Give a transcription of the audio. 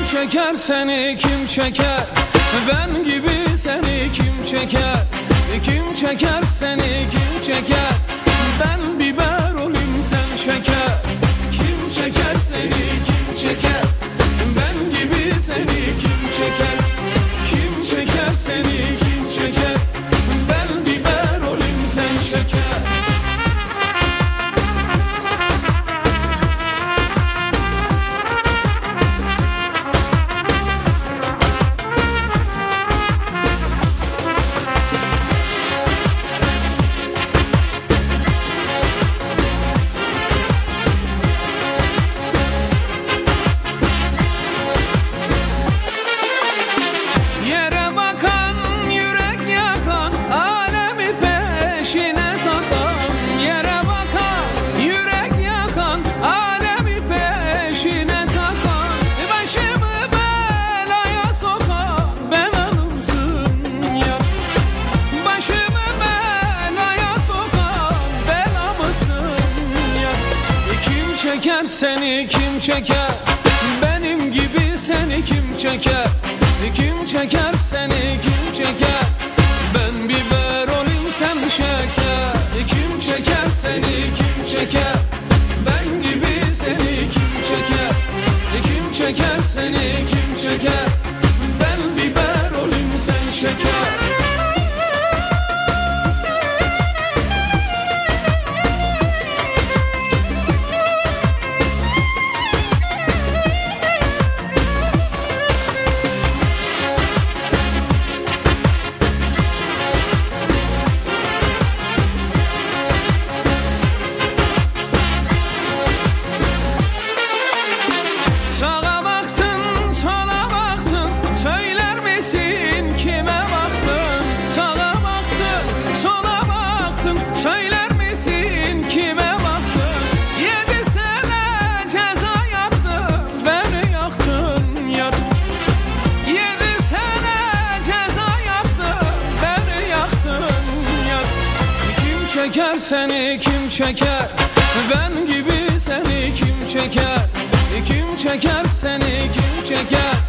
çeker seni kim çeker? Ben gibi seni kim çeker? Kim çeker seni kim çeker? Ben biber olayım sen şeker. Kim çeker seni kim çeker? Ben gibi seni kim çeker? Kim çeker seni kim çeker? Ben biber olayım sen şeker. Çeker seni kim çeker? Benim gibi seni kim çeker? Kim çeker seni kim çeker? Ben biber olayım sen şeker. Kim çeker seni kim çeker? Ben gibi seni kim çeker? Kim çeker seni kim çeker? Ben biber olayım sen şeker. Söyler misin kime baktın? 7 sene ceza yattın, beni yaktın yar. 7 sene ceza yattın, beni yaktın yar. Kim çeker seni kim çeker? Ben gibi seni kim çeker? Kim çeker seni kim çeker?